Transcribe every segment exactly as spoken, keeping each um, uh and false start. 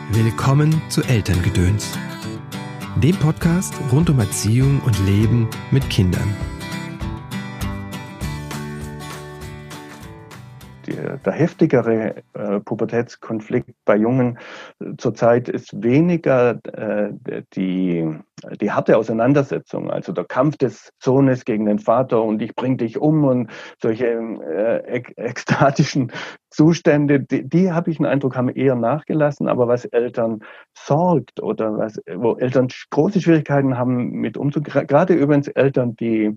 Willkommen zu Elterngedöns, dem Podcast rund um Erziehung und Leben mit Kindern. Der, der heftigere äh, Pubertätskonflikt bei Jungen äh, zurzeit ist weniger äh, die, die harte Auseinandersetzung, also der Kampf des Sohnes gegen den Vater und ich bring dich um und solche äh, ek- ekstatischen Zustände, die, die habe ich den Eindruck, haben eher nachgelassen, aber was Eltern sorgt oder was, wo Eltern große Schwierigkeiten haben mit umzugehen, gerade übrigens Eltern, die,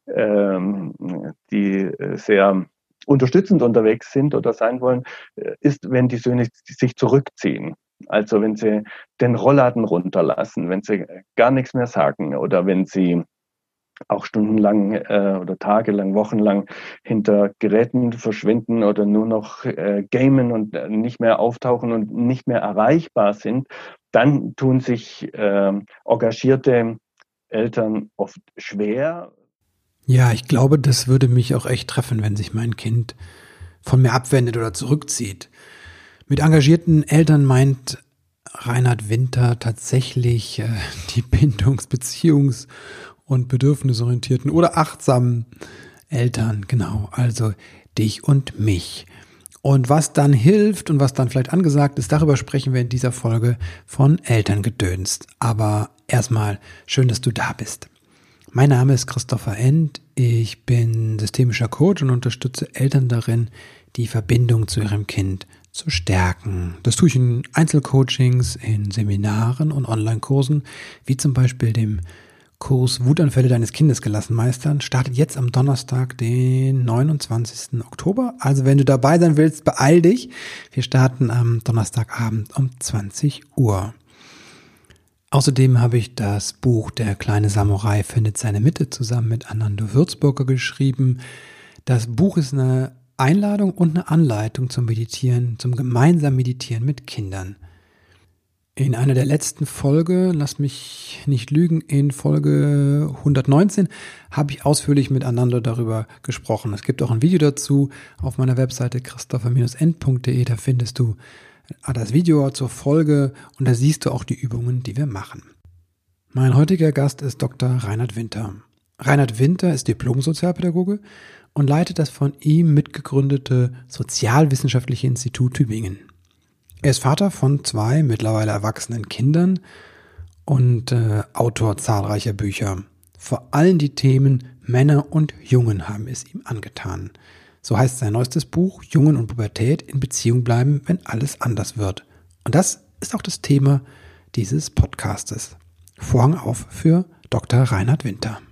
ähm, die sehr unterstützend unterwegs sind oder sein wollen, ist, wenn die Söhne sich zurückziehen. Also wenn sie den Rollladen runterlassen, wenn sie gar nichts mehr sagen oder wenn sie auch stundenlang äh, oder tagelang, wochenlang hinter Geräten verschwinden oder nur noch äh, gamen und äh, nicht mehr auftauchen und nicht mehr erreichbar sind, dann tun sich äh, engagierte Eltern oft schwer. Ja, ich glaube, das würde mich auch echt treffen, wenn sich mein Kind von mir abwendet oder zurückzieht. Mit engagierten Eltern meint Reinhard Winter tatsächlich äh, die bindungs-, beziehungs- und bedürfnisorientierten oder achtsamen Eltern, genau, also dich und mich. Und was dann hilft und was dann vielleicht angesagt ist, darüber sprechen wir in dieser Folge von Elterngedöns. Aber erstmal schön, dass du da bist. Mein Name ist Christopher End, ich bin systemischer Coach und unterstütze Eltern darin, die Verbindung zu ihrem Kind zu stärken. Das tue ich in Einzelcoachings, in Seminaren und Online-Kursen, wie zum Beispiel dem Kurs Wutanfälle deines Kindes gelassen meistern. Startet jetzt am Donnerstag, den neunundzwanzigsten Oktober. Also wenn du dabei sein willst, beeil dich. Wir starten am Donnerstagabend um zwanzig Uhr. Außerdem habe ich das Buch Der kleine Samurai findet seine Mitte zusammen mit Anando Würzburger geschrieben. Das Buch ist eine Einladung und eine Anleitung zum Meditieren, zum gemeinsamen Meditieren mit Kindern. In einer der letzten Folge, lass mich nicht lügen, in Folge hundertneunzehn habe ich ausführlich mit Anando darüber gesprochen. Es gibt auch ein Video dazu auf meiner Webseite christopher end punkt de, da findest du das Video zur Folge und da siehst du auch die Übungen, die wir machen. Mein heutiger Gast ist Doktor Reinhard Winter. Reinhard Winter ist Diplom-Sozialpädagoge und leitet das von ihm mitgegründete Sozialwissenschaftliche Institut Tübingen. Er ist Vater von zwei mittlerweile erwachsenen Kindern und äh, Autor zahlreicher Bücher. Vor allem die Themen Männer und Jungen haben es ihm angetan. So heißt sein neuestes Buch, Jungen und Pubertät in Beziehung bleiben, wenn alles anders wird. Und das ist auch das Thema dieses Podcastes. Vorhang auf für Doktor Reinhard Winter.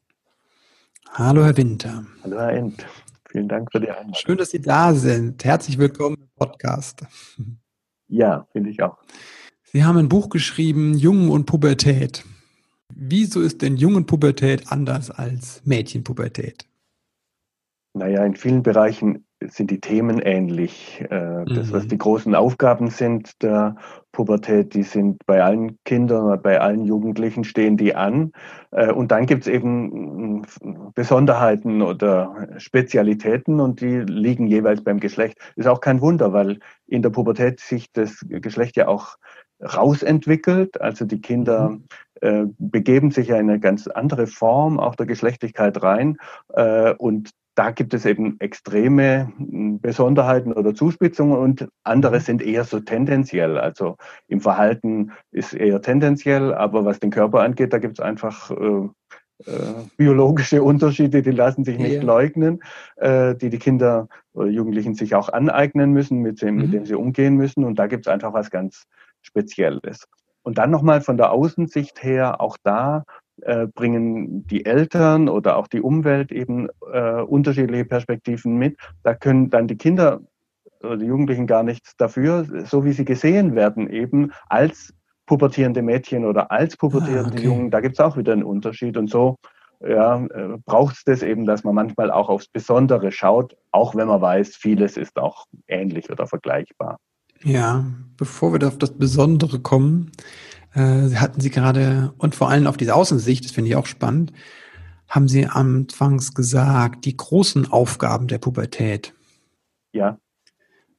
Hallo Herr Winter. Hallo Herr End, vielen Dank für die Einladung. Schön, dass Sie da sind. Herzlich willkommen im Podcast. Ja, finde ich auch. Sie haben ein Buch geschrieben, Jungen und Pubertät. Wieso ist denn Jungenpubertät anders als Mädchenpubertät? Naja, in vielen Bereichen sind die Themen ähnlich. Äh, das, was die großen Aufgaben sind der Pubertät, die sind bei allen Kindern, bei allen Jugendlichen stehen die an. Äh, und dann gibt es eben Besonderheiten oder Spezialitäten und die liegen jeweils beim Geschlecht. Ist auch kein Wunder, weil in der Pubertät sich das Geschlecht ja auch rausentwickelt. Also die Kinder mhm. äh, begeben sich ja in eine ganz andere Form auch der Geschlechtlichkeit rein. Äh, und da gibt es eben extreme Besonderheiten oder Zuspitzungen und andere sind eher so tendenziell. Also im Verhalten ist eher tendenziell, aber was den Körper angeht, da gibt es einfach äh, äh, biologische Unterschiede, die lassen sich nicht ja. leugnen, äh, die die Kinder oder Jugendlichen sich auch aneignen müssen, mit dem, mhm. mit dem sie umgehen müssen. Und da gibt es einfach was ganz Spezielles. Und dann nochmal von der Außensicht her, auch da Äh, bringen die Eltern oder auch die Umwelt eben äh, unterschiedliche Perspektiven mit. Da können dann die Kinder oder die Jugendlichen gar nichts dafür, so wie sie gesehen werden, eben als pubertierende Mädchen oder als pubertierende ah, okay. Jungen. Da gibt es auch wieder einen Unterschied. Und so ja, äh, braucht es das eben, dass man manchmal auch aufs Besondere schaut, auch wenn man weiß, vieles ist auch ähnlich oder vergleichbar. Ja, bevor wir auf das Besondere kommen, äh, hatten Sie gerade, und vor allem auf diese Außensicht, das finde ich auch spannend, haben Sie anfangs gesagt, die großen Aufgaben der Pubertät. Ja.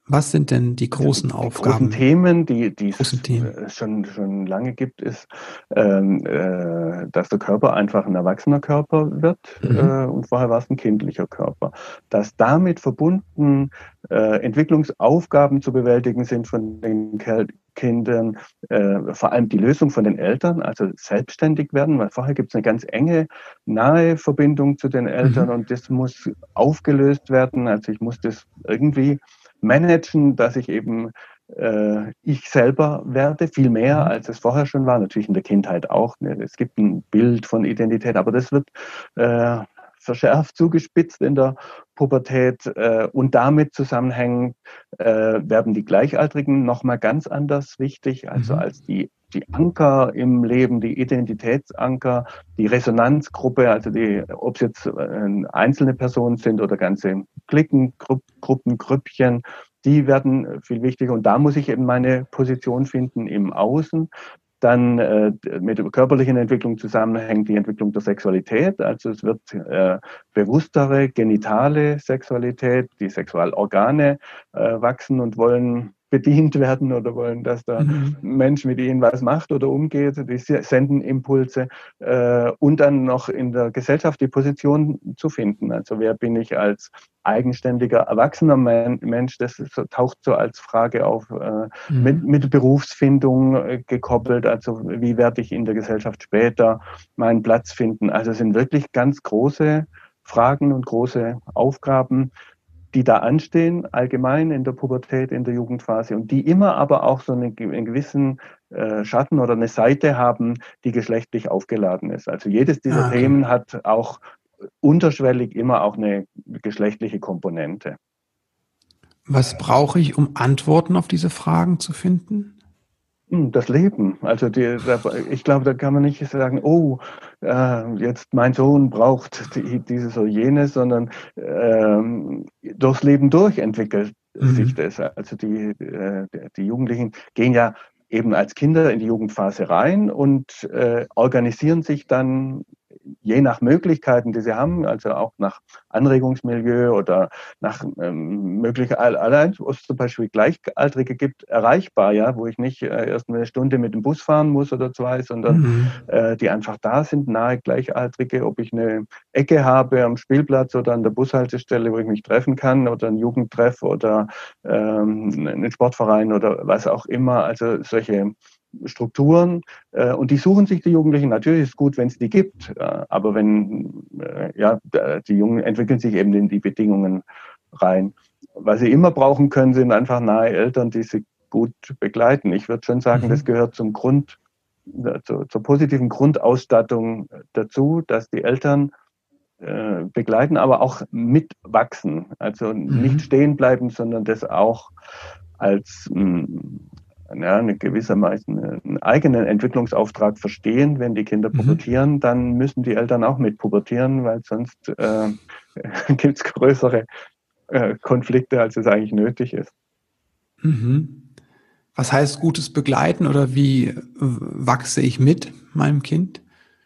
Was sind denn die großen also die Aufgaben? großen Themen, die, die Großen es Themen. schon, schon lange gibt, ist, ähm, äh, dass der Körper einfach ein erwachsener Körper wird Mhm. äh, und vorher war es ein kindlicher Körper. Dass damit verbunden äh, Entwicklungsaufgaben zu bewältigen sind von den Kel- Kindern, äh, vor allem die Lösung von den Eltern, also selbstständig werden, weil vorher gibt es eine ganz enge, nahe Verbindung zu den Eltern Mhm. und das muss aufgelöst werden. Also ich muss das irgendwie managen, dass ich eben äh, ich selber werde, viel mehr, Mhm. als es vorher schon war. Natürlich in der Kindheit auch. Ne? Es gibt ein Bild von Identität, aber das wird äh, verschärft, zugespitzt in der Pubertät äh, und damit zusammenhängend äh, werden die Gleichaltrigen nochmal ganz anders wichtig, also Mhm. als die die Anker im Leben, die Identitätsanker, die Resonanzgruppe, also die, ob es jetzt äh, einzelne Personen sind oder ganze Cliquen, Gru Gruppen, Grüppchen, die werden viel wichtiger. Und da muss ich eben meine Position finden im Außen. Dann äh, mit der körperlichen Entwicklung zusammenhängt die Entwicklung der Sexualität. Also es wird äh, bewusstere genitale Sexualität, die Sexualorgane äh, wachsen und wollen bedient werden oder wollen, dass der Mhm. Mensch mit ihnen was macht oder umgeht. Die senden Impulse äh, und dann noch in der Gesellschaft die Position zu finden. Also wer bin ich als eigenständiger, erwachsener Mensch, das taucht so als Frage auf, äh, Mhm. mit, mit Berufsfindung äh, gekoppelt, also wie werde ich in der Gesellschaft später meinen Platz finden. Also es sind wirklich ganz große Fragen und große Aufgaben, die da anstehen, allgemein in der Pubertät, in der Jugendphase und die immer aber auch so einen, einen gewissen äh, Schatten oder eine Seite haben, die geschlechtlich aufgeladen ist. Also jedes dieser Ah, okay. Themen hat auch unterschwellig immer auch eine geschlechtliche Komponente. Was brauche ich, um Antworten auf diese Fragen zu finden? Das Leben. Also die, ich glaube, da kann man nicht sagen, oh, äh, jetzt mein Sohn braucht die, dieses oder jenes, sondern ähm, durchs Leben durch entwickelt sich Mhm. das. Also die, äh, die Jugendlichen gehen ja eben als Kinder in die Jugendphase rein und äh, organisieren sich dann je nach Möglichkeiten, die sie haben, also auch nach Anregungsmilieu oder nach ähm, Möglichkeiten, allein, wo es zum Beispiel Gleichaltrige gibt, erreichbar, ja, wo ich nicht äh, erst eine Stunde mit dem Bus fahren muss oder zwei, sondern Mhm. äh, die einfach da sind, nahe Gleichaltrige, ob ich eine Ecke habe am Spielplatz oder an der Bushaltestelle, wo ich mich treffen kann oder ein Jugendtreff oder ähm, einen Sportverein oder was auch immer, also solche Strukturen äh, und die suchen sich die Jugendlichen. Natürlich ist es gut, wenn es die gibt, äh, aber wenn äh, ja die Jungen entwickeln sich eben in die Bedingungen rein. Was sie immer brauchen können, sind einfach nahe Eltern, die sie gut begleiten. Ich würde schon sagen, das Mhm. gehört zum Grund, äh, zur, zur positiven Grundausstattung dazu, dass die Eltern äh, begleiten, aber auch mitwachsen. Also nicht Mhm. stehen bleiben, sondern das auch als mh, ja, eine gewissermaßen einen eigenen Entwicklungsauftrag verstehen. Wenn die Kinder Mhm. pubertieren, dann müssen die Eltern auch mit pubertieren, weil sonst äh, gibt es größere äh, Konflikte, als es eigentlich nötig ist. Mhm. Was heißt gutes Begleiten oder wie äh, wachse ich mit meinem Kind?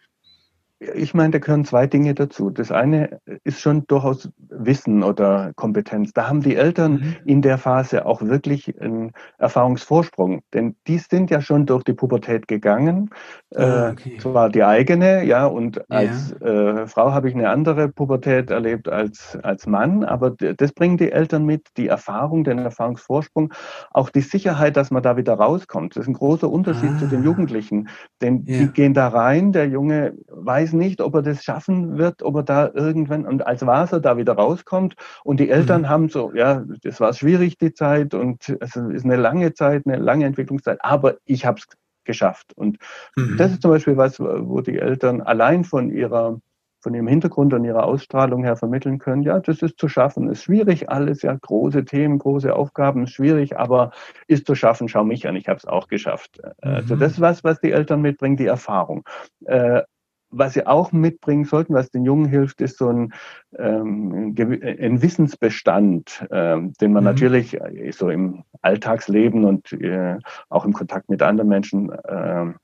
Ich meine, da gehören zwei Dinge dazu. Das eine ist schon durchaus Wissen oder Kompetenz. Da haben die Eltern Mhm. in der Phase auch wirklich einen Erfahrungsvorsprung, denn die sind ja schon durch die Pubertät gegangen. Ah, Äh, okay. zwar die eigene, ja, und Ja. als äh, Frau habe ich eine andere Pubertät erlebt als als Mann, aber d- das bringen die Eltern mit, die Erfahrung, den Erfahrungsvorsprung, auch die Sicherheit, dass man da wieder rauskommt. Das ist ein großer Unterschied zu den Ah, Jugendlichen, denn die ja. gehen da rein, der Junge weiß nicht, ob er das schaffen wird, ob er da irgendwann, und als Vater da wieder rauskommt. Und die Eltern Mhm. haben so, ja, das war schwierig, die Zeit, und es ist eine lange Zeit, eine lange Entwicklungszeit, aber ich habe es geschafft. Und das ist Mhm. zum Beispiel was, wo die Eltern allein von ihrer von ihrem Hintergrund und ihrer Ausstrahlung her vermitteln können, ja, das ist zu schaffen, ist schwierig alles, ja, große Themen, große Aufgaben, ist schwierig, aber ist zu schaffen, schau mich an, ich habe es auch geschafft. Also das ist Mhm. was, was die Eltern mitbringen, die Erfahrung. Äh, was sie auch mitbringen sollten, was den Jungen hilft, ist so ein, ähm, ein Wissensbestand, ähm, den man Mhm. natürlich so im Alltagsleben und äh, auch im Kontakt mit anderen Menschen äh,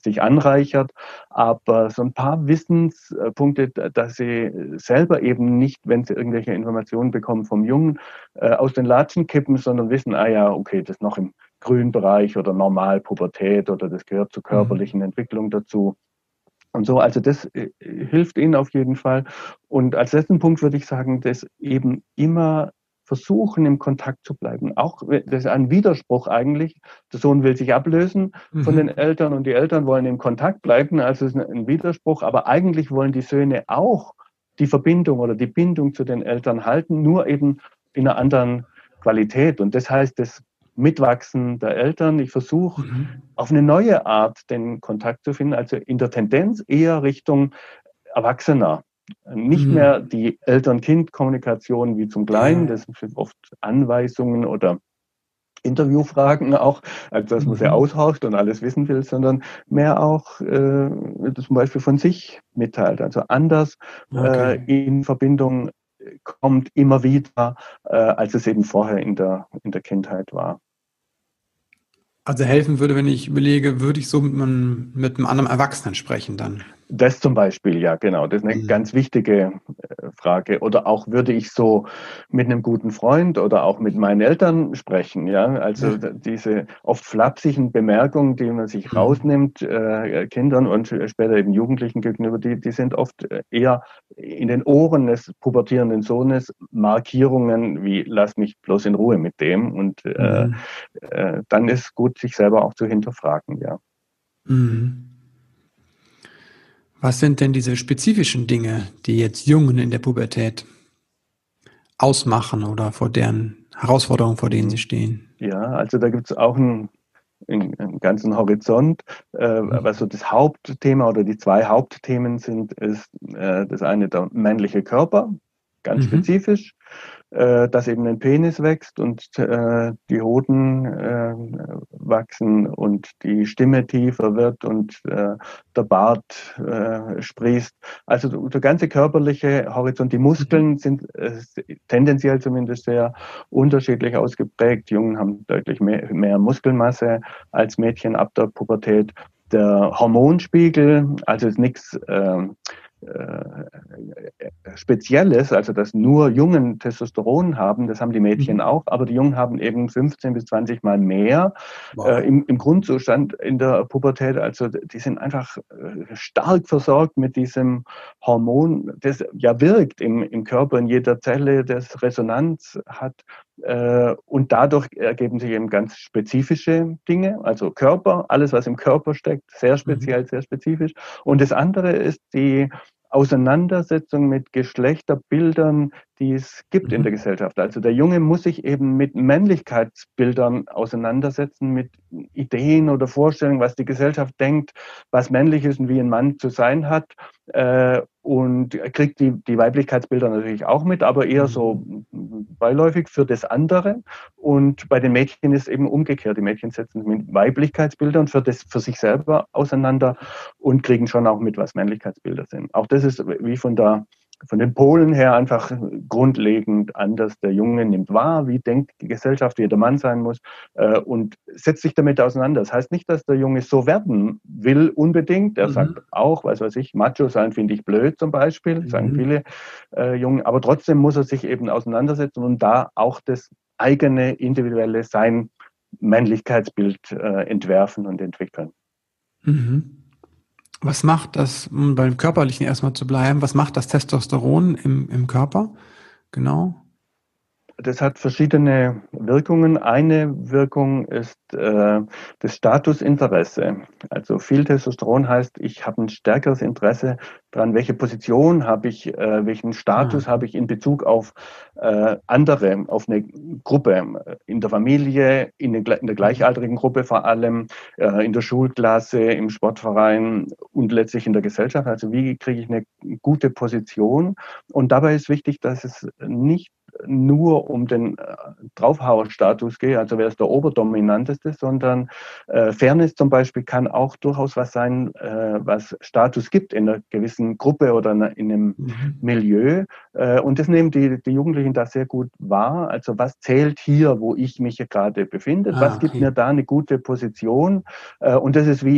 sich anreichert, aber so ein paar Wissenspunkte, dass sie selber eben nicht, wenn sie irgendwelche Informationen bekommen vom Jungen, äh, aus den Latschen kippen, sondern wissen, ah ja, okay, das ist noch im grünen Bereich oder normal Pubertät oder das gehört zur körperlichen Entwicklung dazu. Und so, also das äh, hilft ihnen auf jeden Fall. Und als letzten Punkt würde ich sagen, dass eben immer versuchen, im Kontakt zu bleiben. Auch, das ist ein Widerspruch eigentlich. Der Sohn will sich ablösen mhm. von den Eltern und die Eltern wollen im Kontakt bleiben. Also es ist ein Widerspruch. Aber eigentlich wollen die Söhne auch die Verbindung oder die Bindung zu den Eltern halten, nur eben in einer anderen Qualität. Und das heißt, das Mitwachsen der Eltern. Ich versuche mhm. auf eine neue Art den Kontakt zu finden, also in der Tendenz eher Richtung Erwachsener. Nicht mhm. mehr die Eltern-Kind-Kommunikation wie zum Kleinen, das sind oft Anweisungen oder Interviewfragen auch, also dass man mhm. sie aushorcht und alles wissen will, sondern mehr auch äh, zum Beispiel von sich mitteilt, also anders okay. äh, in Verbindung kommt immer wieder, äh, als es eben vorher in der, in der Kindheit war. Also helfen würde, wenn ich überlege, würde ich so mit einem, mit einem anderen Erwachsenen sprechen dann? Das zum Beispiel, ja, genau. Das ist eine mhm. ganz wichtige äh, Frage. Oder auch würde ich so mit einem guten Freund oder auch mit meinen Eltern sprechen, ja. Also ja. diese oft flapsigen Bemerkungen, die man sich mhm. rausnimmt, äh, Kindern und später eben Jugendlichen gegenüber, die, die sind oft eher in den Ohren des pubertierenden Sohnes Markierungen wie lass mich bloß in Ruhe mit dem. Und äh, mhm. äh, dann ist gut, sich selber auch zu hinterfragen, ja. Mhm. Was sind denn diese spezifischen Dinge, die jetzt Jungen in der Pubertät ausmachen oder vor deren Herausforderungen, vor denen sie stehen? Ja, also da gibt es auch einen, einen ganzen Horizont. Äh, mhm. Was so das Hauptthema oder die zwei Hauptthemen sind, ist äh, das eine der männliche Körper, ganz mhm. spezifisch, äh, dass eben ein Penis wächst und äh, die Hoden äh, wachsen und die Stimme tiefer wird und äh, der Bart äh, sprießt. Also der ganze körperliche Horizont, die Muskeln sind äh, tendenziell zumindest sehr unterschiedlich ausgeprägt. Jungen haben deutlich mehr, mehr Muskelmasse als Mädchen ab der Pubertät. Der Hormonspiegel, also ist nichts äh, Spezielles, also dass nur Jungen Testosteron haben, das haben die Mädchen mhm. auch, aber die Jungen haben eben fünfzehn bis zwanzig Mal mehr wow. äh, im, im Grundzustand in der Pubertät. Also die sind einfach äh, stark versorgt mit diesem Hormon, das ja wirkt im, im Körper, in jeder Zelle, das Resonanz hat. Äh, und dadurch ergeben sich eben ganz spezifische Dinge, also Körper, alles was im Körper steckt, sehr speziell, mhm. sehr spezifisch. Und das andere ist die Auseinandersetzung mit Geschlechterbildern, die es gibt mhm. in der Gesellschaft. Also der Junge muss sich eben mit Männlichkeitsbildern auseinandersetzen, mit Ideen oder Vorstellungen, was die Gesellschaft denkt, was männlich ist und wie ein Mann zu sein hat. Äh, und er kriegt die, die Weiblichkeitsbilder natürlich auch mit, aber eher so beiläufig für das andere. Und bei den Mädchen ist eben umgekehrt. Die Mädchen setzen sich mit Weiblichkeitsbildern für, das, für sich selber auseinander und kriegen schon auch mit, was Männlichkeitsbilder sind. Auch das ist wie von der von den Polen her einfach grundlegend anders. Der Junge nimmt wahr, wie denkt die Gesellschaft, wie der Mann sein muss äh, und setzt sich damit auseinander. Das heißt nicht, dass der Junge so werden will unbedingt. Er mhm. sagt auch, was weiß ich, Macho sein finde ich blöd zum Beispiel, mhm. sagen viele äh, Jungen. Aber trotzdem muss er sich eben auseinandersetzen und da auch das eigene, individuelle, sein Männlichkeitsbild äh, entwerfen und entwickeln. Mhm. Was macht das, um beim Körperlichen erstmal zu bleiben, was macht das Testosteron im, im Körper? Genau. Das hat verschiedene Wirkungen. Eine Wirkung ist äh, das Statusinteresse. Also viel Testosteron heißt, ich habe ein stärkeres Interesse daran, welche Position habe ich, äh, welchen Status ah. habe ich in Bezug auf äh, andere, auf eine Gruppe, in der Familie, in, den, in der gleichaltrigen Gruppe vor allem, äh, in der Schulklasse, im Sportverein und letztlich in der Gesellschaft. Also wie kriege ich eine gute Position? Und dabei ist wichtig, dass es nicht nur um den äh, Draufhauerstatus geht, also wer ist der Oberdominanteste, sondern äh, Fairness zum Beispiel kann auch durchaus was sein, äh, was Status gibt in einer gewissen Gruppe oder in einem mhm. Milieu. Äh, und das nehmen die, die Jugendlichen da sehr gut wahr. Also was zählt hier, wo ich mich gerade befinde? Ah, was gibt okay. mir da eine gute Position? Äh, und das ist wie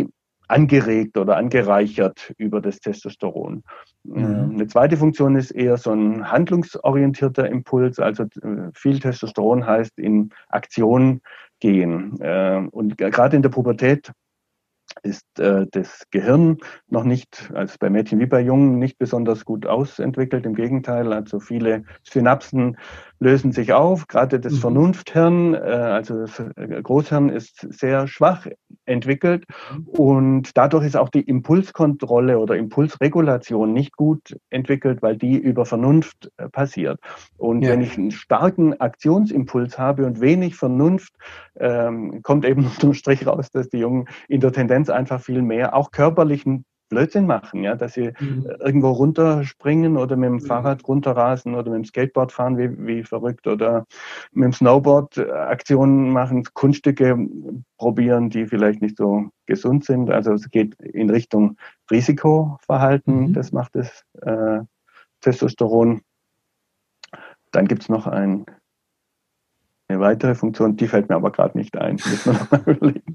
angeregt oder angereichert über das Testosteron. Mhm. Eine zweite Funktion ist eher so ein handlungsorientierter Impuls, also viel Testosteron heißt in Aktion gehen. Und gerade in der Pubertät ist äh, das Gehirn noch nicht, also bei Mädchen wie bei Jungen, nicht besonders gut ausentwickelt. Im Gegenteil, also viele Synapsen lösen sich auf. Gerade das Mhm. Vernunfthirn, äh, also das Großhirn, ist sehr schwach entwickelt und dadurch ist auch die Impulskontrolle oder Impulsregulation nicht gut entwickelt, weil die über Vernunft äh, passiert. Und Ja. wenn ich einen starken Aktionsimpuls habe und wenig Vernunft, ähm, kommt eben unterm Strich raus, dass die Jungen in der Tendenz einfach viel mehr auch körperlichen Blödsinn machen, ja, dass sie Mhm. irgendwo runterspringen oder mit dem Mhm. Fahrrad runterrasen oder mit dem Skateboard fahren wie, wie verrückt oder mit dem Snowboard Aktionen machen, Kunststücke probieren, die vielleicht nicht so gesund sind. Also es geht in Richtung Risikoverhalten, Mhm. das macht das äh, Testosteron. Dann gibt es noch ein eine weitere Funktion, die fällt mir aber gerade nicht ein. Müssen wir noch mal überlegen.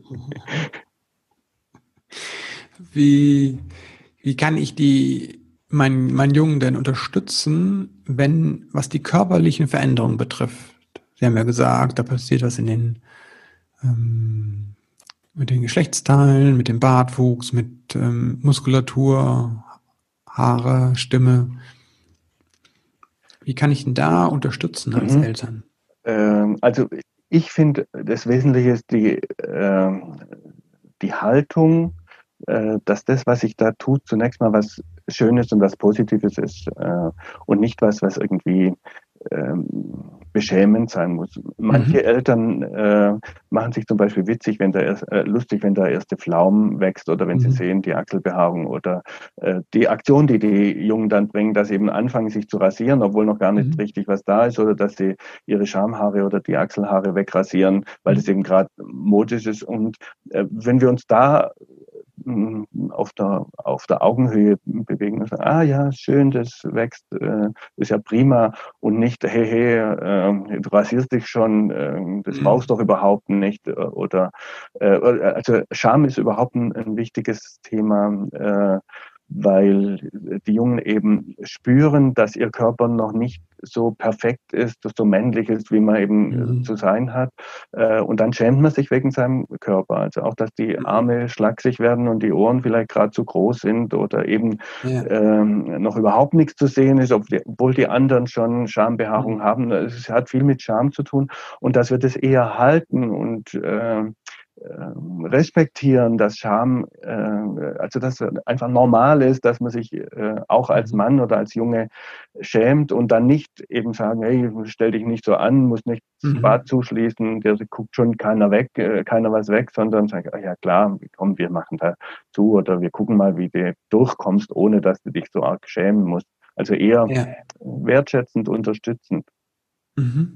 Wie, wie kann ich die, mein, meinen Jungen denn unterstützen, wenn, was die körperlichen Veränderungen betrifft? Sie haben ja gesagt, da passiert was in den, ähm, mit den Geschlechtsteilen, mit dem Bartwuchs, mit ähm, Muskulatur, Haare, Stimme. Wie kann ich denn da unterstützen als Mhm. Eltern? Ähm, also ich finde, das Wesentliche ist die, äh, die Haltung, äh, dass das, was sich da tut, zunächst mal was Schönes und was Positives ist äh, und nicht was, was irgendwie ähm, beschämend sein muss. Manche Mhm. Eltern äh, machen sich zum Beispiel witzig, wenn der erst, äh, lustig, wenn der erste Pflaum wächst oder wenn sie Mhm. sehen die Achselbehaarung oder äh, die Aktion, die die Jungen dann bringen, dass sie eben anfangen, sich zu rasieren, obwohl noch gar nicht Mhm. richtig was da ist oder dass sie ihre Schamhaare oder die Achselhaare wegrasieren, weil das Mhm. eben gerade modisch ist. Und äh, wenn wir uns da mh, auf der, auf der Augenhöhe bewegen und sagen, ah ja, schön, das wächst, äh, ist ja prima und nicht, hey, hey, äh, du rasierst dich schon, äh, das brauchst du Mhm. doch überhaupt nicht. äh, Oder äh, also Scham ist überhaupt ein, ein wichtiges Thema, äh, weil die Jungen eben spüren, dass ihr Körper noch nicht so perfekt ist, so männlich ist, wie man eben Mhm. zu sein hat. Äh, Und dann schämt man sich wegen seinem Körper. Also auch, dass die Arme schlaksig werden und die Ohren vielleicht gerade zu groß sind oder eben Ja. ähm, noch überhaupt nichts zu sehen ist, obwohl die anderen schon Schambehaarung Mhm. haben. Es hat viel mit Scham zu tun und dass wir das eher halten und äh, respektieren, dass Scham, äh, also dass es einfach normal ist, dass man sich äh, auch als Mhm. Mann oder als Junge schämt und dann nicht eben sagen, hey, stell dich nicht so an, muss nicht das Mhm. Bad zuschließen, der guckt schon keiner weg, äh, keiner was weg, sondern sagt, ah, ja klar, komm, wir machen da zu oder wir gucken mal, wie du durchkommst, ohne dass du dich so arg schämen musst. Also eher Ja. wertschätzend, unterstützend. Mhm.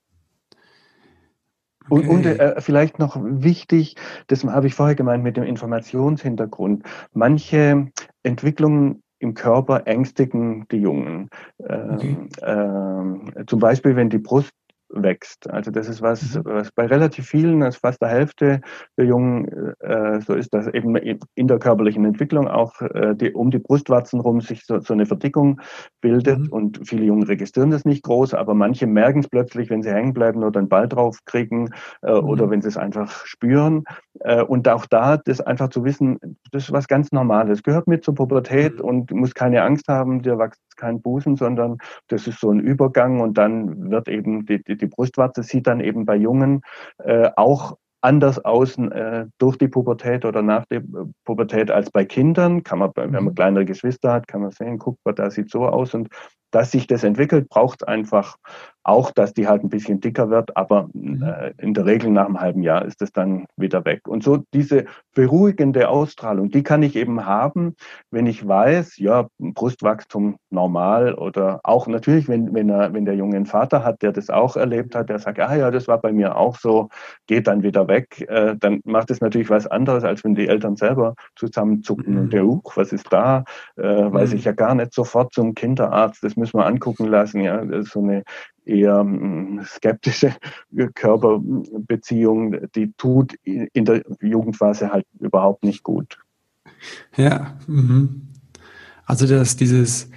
Und, und Okay. äh, vielleicht noch wichtig, das habe ich vorher gemeint mit dem Informationshintergrund. Manche Entwicklungen im Körper ängstigen die Jungen. Okay. Ähm, ähm, zum Beispiel, wenn die Brust wächst. Also das ist was, Mhm. was bei relativ vielen, also fast der Hälfte der Jungen äh, so ist, dass eben in der körperlichen Entwicklung auch äh, die, um die Brustwarzen rum sich so, so eine Verdickung bildet Mhm. und viele Jungen registrieren das nicht groß, aber manche merken es plötzlich, wenn sie hängen bleiben oder einen Ball drauf kriegen äh, oder Mhm. wenn sie es einfach spüren. Äh, und auch da, das einfach zu wissen, das ist was ganz Normales, gehört mit zur Pubertät Mhm. und muss keine Angst haben, dir wächst kein Busen, sondern das ist so ein Übergang und dann wird eben die, die, die Brustwarze sieht dann eben bei Jungen äh, auch anders aus äh, durch die Pubertät oder nach der Pubertät als bei Kindern. Kann man, wenn man Mhm. kleinere Geschwister hat, kann man sehen, guck mal, da sieht so aus. Und dass sich das entwickelt, braucht einfach auch, dass die halt ein bisschen dicker wird, aber Mhm. äh, in der Regel nach einem halben Jahr ist es dann wieder weg. Und so diese beruhigende Ausstrahlung, die kann ich eben haben, wenn ich weiß, ja, Brustwachstum normal oder auch natürlich, wenn, wenn, er, wenn der Junge einen Vater hat, der das auch erlebt hat, der sagt, ah ja, das war bei mir auch so, geht dann wieder weg, äh, dann macht es natürlich was anderes, als wenn die Eltern selber zusammenzucken und der, Mhm. uh, was ist da, äh, weiß ich ja gar nicht sofort zum Kinderarzt, das müssen wir angucken lassen, ja, das ist so eine eher mh, skeptische Körperbeziehung, die tut in der Jugendphase halt überhaupt nicht gut. Ja, mhm. Also dass dieses,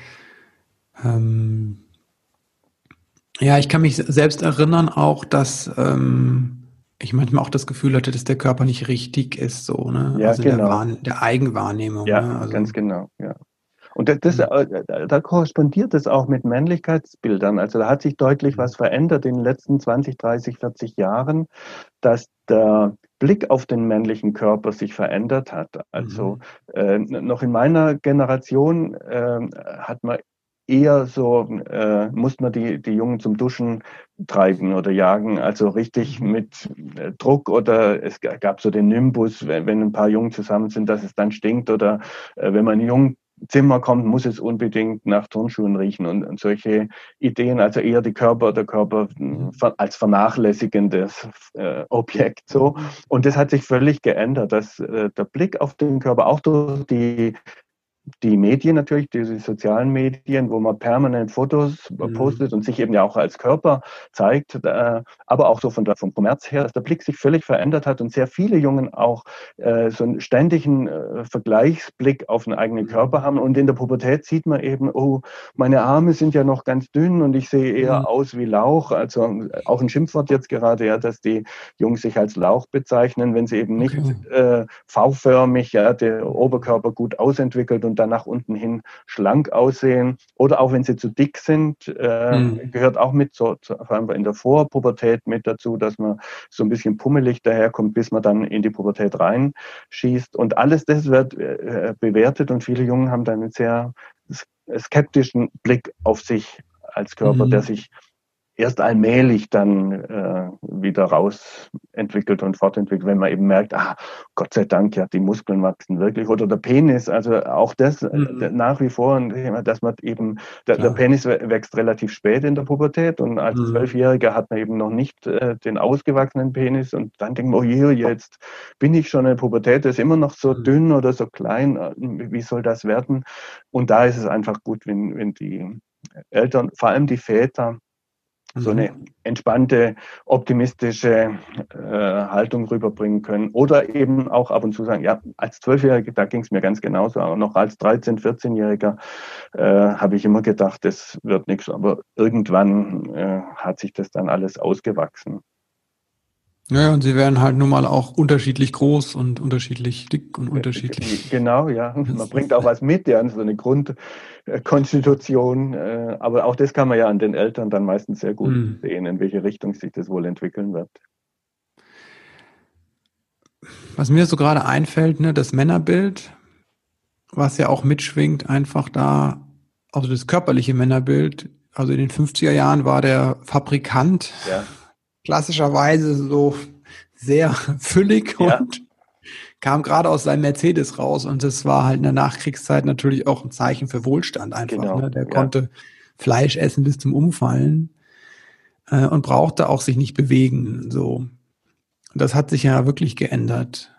ähm, ja, ich kann mich selbst erinnern auch, dass ähm, ich manchmal auch das Gefühl hatte, dass der Körper nicht richtig ist, so, ne? Ja, Also in der genau. Wahn der Eigenwahrnehmung, Ja, ne? Also, ganz genau, ja. Und das, das, mhm. äh, da korrespondiert es auch mit Männlichkeitsbildern. Also da hat sich deutlich was verändert in den letzten zwanzig, dreißig, vierzig Jahren, dass der Blick auf den männlichen Körper sich verändert hat. Also Mhm. äh, noch in meiner Generation äh, hat man eher so, äh, musste man die, die Jungen zum Duschen treiben oder jagen, also richtig Mhm. mit äh, Druck, oder es g- gab so den Nimbus, wenn, wenn ein paar Jungen zusammen sind, dass es dann stinkt, oder äh, wenn man in ein Jungzimmer kommt, muss es unbedingt nach Turnschuhen riechen, und, und solche Ideen, also eher die Körper, der Körper mh, Mhm. ver- als vernachlässigendes äh, Objekt so. Und das hat sich völlig geändert, dass äh, der Blick auf den Körper auch durch die die Medien natürlich, diese sozialen Medien, wo man permanent Fotos Mhm. postet und sich eben ja auch als Körper zeigt, äh, aber auch so von der, vom Kommerz her, dass der Blick sich völlig verändert hat und sehr viele Jungen auch äh, so einen ständigen äh, Vergleichsblick auf den eigenen Körper Mhm. haben. Und in der Pubertät sieht man eben, oh, meine Arme sind ja noch ganz dünn und ich sehe Mhm. eher aus wie Lauch. Also auch ein Schimpfwort jetzt gerade, ja, dass die Jungs sich als Lauch bezeichnen, wenn sie eben nicht Okay. äh, V-förmig, ja, der Oberkörper gut ausentwickelt und dann nach unten hin schlank aussehen. Oder auch wenn sie zu dick sind, äh, Mhm. gehört auch mit, so, vor allem in der Vorpubertät mit dazu, dass man so ein bisschen pummelig daherkommt, bis man dann in die Pubertät reinschießt. Und alles das wird äh, bewertet, und viele Jungen haben dann einen sehr skeptischen Blick auf sich als Körper, der Mhm. sich erst allmählich dann äh, wieder rausentwickelt und fortentwickelt, wenn man eben merkt, ah, Gott sei Dank, ja, die Muskeln wachsen wirklich. Oder der Penis, also auch das äh, Mhm. nach wie vor ein Thema, dass man eben, der, der Klar. Penis wächst relativ spät in der Pubertät, und als Mhm. Zwölfjähriger hat man eben noch nicht äh, den ausgewachsenen Penis, und dann denkt man, oh je, jetzt bin ich schon in der Pubertät, der ist immer noch so Mhm. dünn oder so klein, wie soll das werden? Und da ist es einfach gut, wenn, wenn die Eltern, vor allem die Väter, so eine Mhm. entspannte, optimistische äh, Haltung rüberbringen können. Oder eben auch ab und zu sagen, ja, als Zwölfjähriger, da ging es mir ganz genauso, aber noch als dreizehn-, vierzehnjähriger äh, habe ich immer gedacht, das wird nichts. Aber irgendwann äh, hat sich das dann alles ausgewachsen. Ja, ja, und sie werden halt nun mal auch unterschiedlich groß und unterschiedlich dick und unterschiedlich. Genau, ja. Man Das bringt ist, auch was mit, ja, so eine Grundkonstitution. Äh, aber auch das kann man ja an den Eltern dann meistens sehr gut hm. sehen, in welche Richtung sich das wohl entwickeln wird. Was mir so gerade einfällt, ne, das Männerbild, was ja auch mitschwingt, einfach da, also das körperliche Männerbild, also in den fünfziger Jahren war der Fabrikant Ja, klassischerweise so sehr füllig ja, und kam gerade aus seinem Mercedes raus, und das war halt in der Nachkriegszeit natürlich auch ein Zeichen für Wohlstand einfach, genau, ne? Der ja. konnte Fleisch essen bis zum Umfallen äh, und brauchte auch sich nicht bewegen, so. Und das hat sich ja wirklich geändert.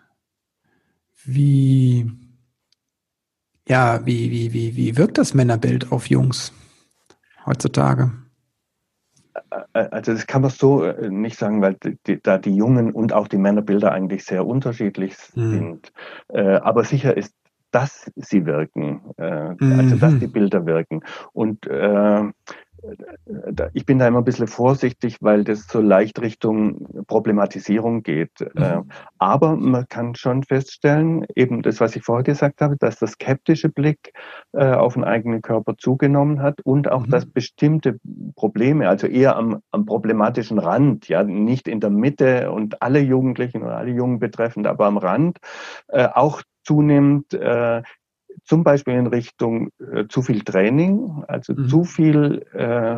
Wie, ja, wie, wie, wie, wie wirkt das Männerbild auf Jungs heutzutage? Also das kann man so äh, nicht sagen, weil die, da die Jungen und auch die Männerbilder eigentlich sehr unterschiedlich Hm. sind. Äh, aber sicher ist, dass sie wirken, äh, also dass die Mhm. Bilder wirken. Und äh, da- ich bin da immer ein bisschen vorsichtig, weil das so leicht Richtung Problematisierung geht. Äh, Mhm. Aber man kann schon feststellen, eben das, was ich vorher gesagt habe, dass der skeptische Blick äh, auf den eigenen Körper zugenommen hat, und auch, dass Mhm. bestimmte Probleme, also eher am, am problematischen Rand, ja, nicht in der Mitte und alle Jugendlichen oder alle Jungen betreffend, aber am Rand, äh, auch zunimmt, äh, zum Beispiel in Richtung äh, zu viel Training, also zu Mhm. viel äh,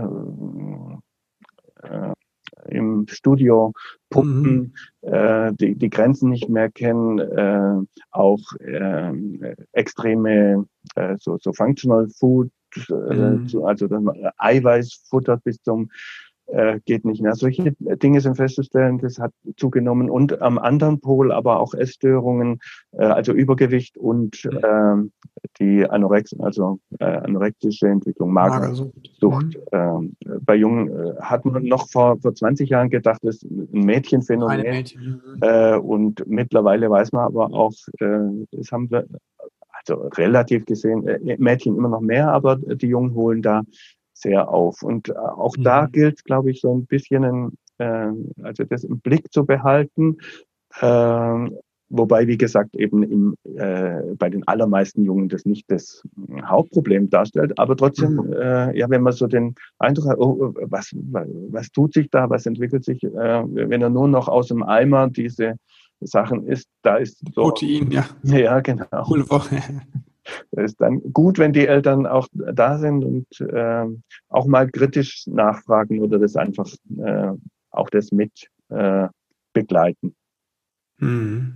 äh, im Studio Mhm. pumpen, äh, die, die Grenzen nicht mehr kennen, äh, auch äh, extreme äh, so, so Functional Food, äh, Mhm. zu, also dass man Eiweiß futtert bis zum äh, geht nicht mehr. Solche Dinge sind festzustellen, das hat zugenommen, und am anderen Pol aber auch Essstörungen, äh, also Übergewicht und äh, die Anorex, also äh, anorektische Entwicklung, Magersucht. Magersucht. Mhm. Ähm, bei Jungen äh, hat man noch vor, vor zwanzig Jahren gedacht, das ist ein Reine Mädchenphänomen. Mädchen. Mhm. Äh, und mittlerweile weiß man aber auch, äh, das haben wir also relativ gesehen, äh, Mädchen immer noch mehr, aber die Jungen holen da sehr auf. Und äh, auch mhm. da gilt, glaube ich, so ein bisschen, ein, äh, also das im Blick zu behalten. Äh, wobei, wie gesagt, eben im, äh, bei den allermeisten Jungen das nicht das Hauptproblem darstellt. Aber trotzdem, mhm. äh, ja, wenn man so den Eindruck hat, oh, was, was tut sich da, was entwickelt sich, äh, wenn er nur noch aus dem Eimer diese Sachen isst, da ist so. Protein, ja. Ja, genau. Coole Woche. Es ist dann gut, wenn die Eltern auch da sind und äh, auch mal kritisch nachfragen oder das einfach äh, auch das mit äh, begleiten. Hm.